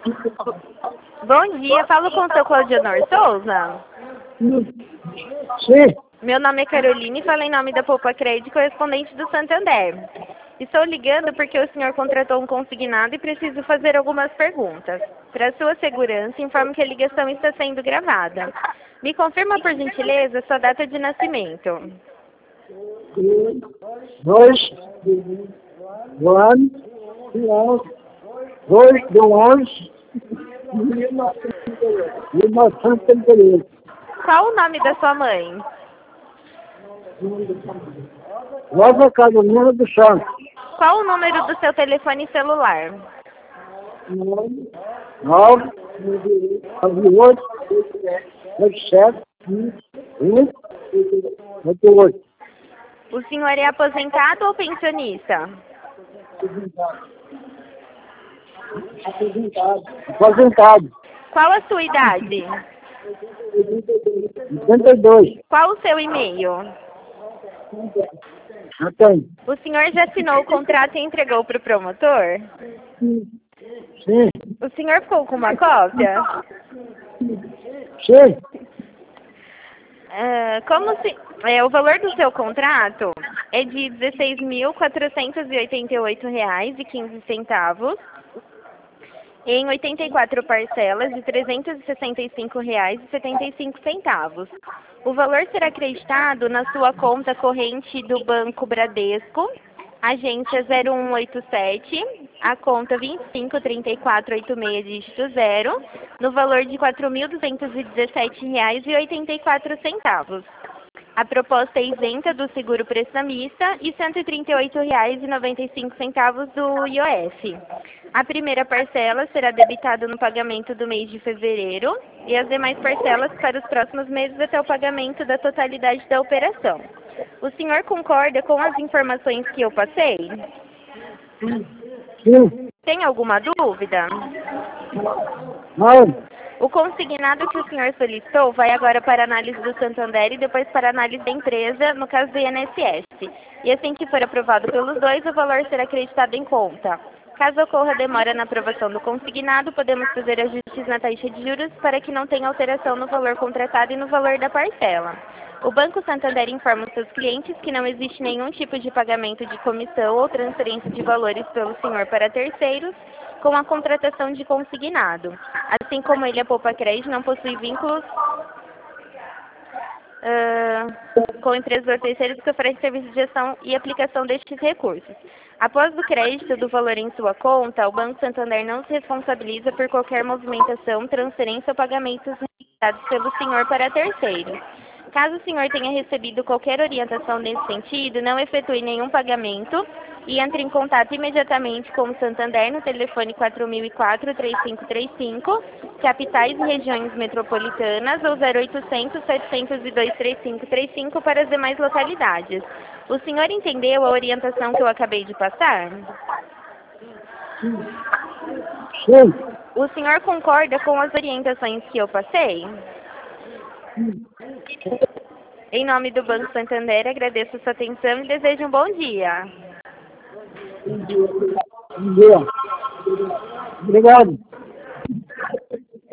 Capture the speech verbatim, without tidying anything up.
Bom dia, falo com o seu Claudionor Souza. Sim. Meu nome é Caroline e falo em nome da Poupa Crédito, correspondente do Santander. Estou ligando porque o senhor contratou um consignado e preciso fazer algumas perguntas. Para sua segurança, informo que a ligação está sendo gravada. Me confirma, por gentileza, sua data de nascimento. Dois do ano, dois do onze, mil novecentos e trinta e oito. Qual o nome da sua mãe? Rosa Carolina do Santos. Qual o número do seu telefone celular? nove, nove, oito, oito, sete, um, oito, oito. O senhor é aposentado ou pensionista? Aposentado. Aposentado. Qual a sua idade? oitenta e dois. Qual o seu e-mail? Já tem. O senhor já assinou o contrato e entregou para o promotor? Sim. O senhor ficou com uma cópia? Sim. Ah, como se, é, o valor do seu contrato é de dezesseis mil quatrocentos e oitenta e oito reais e quinze centavos em oitenta e quatro parcelas de trezentos e sessenta e cinco reais e setenta e cinco centavos. O valor será acreditado na sua conta corrente do Banco Bradesco, agência zero um oito sete, a conta vinte e cinco, trinta e quatro, oitenta e seis, dígito zero, no valor de quatro mil duzentos e dezessete reais e oitenta e quatro centavos. A proposta é isenta do seguro prestamista e cento e trinta e oito reais e noventa e cinco centavos do I O F. A primeira parcela será debitada no pagamento do mês de fevereiro e as demais parcelas para os próximos meses até o pagamento da totalidade da operação. O senhor concorda com as informações que eu passei? Sim. Tem alguma dúvida? Não. O consignado que o senhor solicitou vai agora para a análise do Santander e depois para a análise da empresa, no caso do I N S S. E assim que for aprovado pelos dois, o valor será acreditado em conta. Caso ocorra demora na aprovação do consignado, podemos fazer ajustes na taxa de juros para que não tenha alteração no valor contratado e no valor da parcela. O Banco Santander informa os seus clientes que não existe nenhum tipo de pagamento de comissão ou transferência de valores pelo senhor para terceiros com a contratação de consignado. Assim como ele, a Poupa Crédito não possui vínculos uh, com empresas ou terceiros que oferecem serviços de gestão e aplicação destes recursos. Após o crédito do valor em sua conta, o Banco Santander não se responsabiliza por qualquer movimentação, transferência ou pagamentos realizados pelo senhor para terceiros. Caso o senhor tenha recebido qualquer orientação nesse sentido, não efetue nenhum pagamento e entre em contato imediatamente com o Santander no telefone quatro mil e quatro, três cinco três cinco, capitais e regiões metropolitanas, ou zero oitocentos, setecentos e dois, trinta e cinco trinta e cinco para as demais localidades. O senhor entendeu a orientação que eu acabei de passar? Sim. O senhor concorda com as orientações que eu passei? Em nome do Banco Santander, agradeço a sua atenção e desejo um bom dia. Bom dia. Obrigado.